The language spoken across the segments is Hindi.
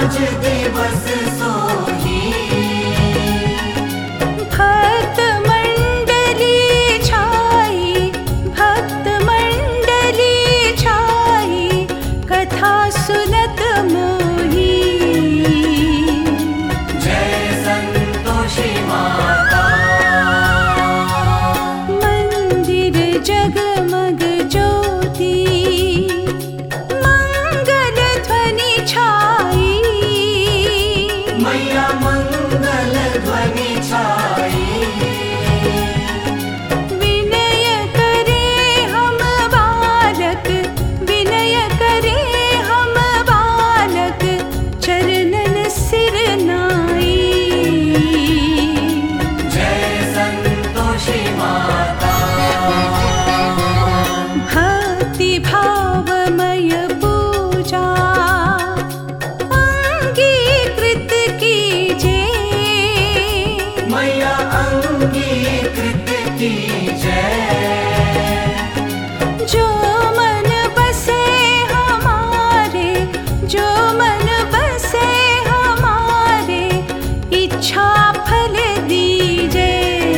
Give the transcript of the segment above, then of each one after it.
आज दिवस सोही। भक्त मंडली छाई, भक्त मंडली छाई, कथा सुनत मोही। जय संतोषी माता। मंदिर जगमग ज्योति, मंगल ध्वनि छाई। मैया मंगल ध्वनि छाई। विनय करे हम बालक, विनय करे हम बालक, चरणन सिर नाई। जय संतोषी माता। भक्ति भावमय पूजा अंगीकृत कीजे। मैया अंगीकृत कीजय। जो मन बसे हमारे, जो मन बसे हमारे, इच्छा फल दीजे।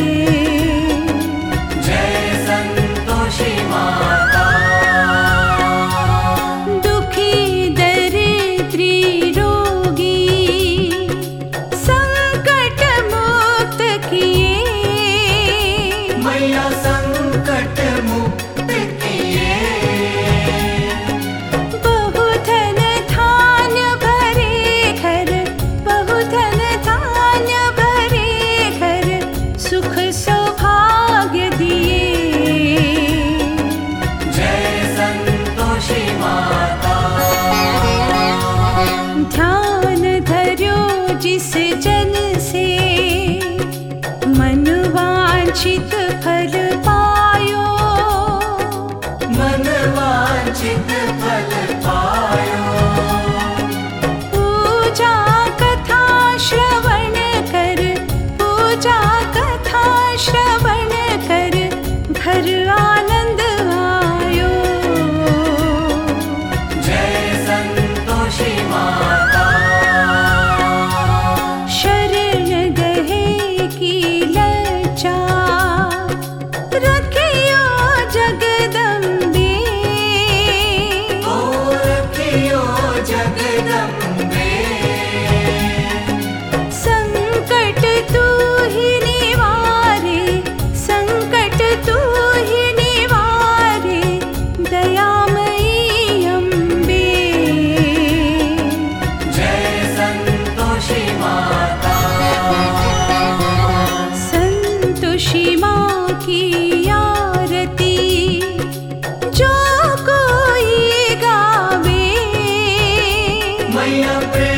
जय संतोषी माता। दुखी दरिद्री रोगी, संकट मुक्त किए। मैया संकट मुक्त किए। बहुधन धान्य भरे घर, बहुधन धान्य भरे घर, सुख सौभाग्य दिए। जय संतोषी माता। ध्यान धर्यो जिस जन से, मन वांछित फल पायो। मन वांछित फल पायो। पूजा कथा श्रवण कर, पूजा कथा श्रवण कर, घर आनंद आयो। जय संतोषी माता। शरण गहे की लज्जा, रखियो जगदम्बे। ओ रखियो जगदम्बे। संकट तू ही निवारे, संकट तू ही निवारे, दयामयी अम्बे। जय संतोषी माता। संतोषी माँ की आरती जो कोई गावे। मैया प्रेम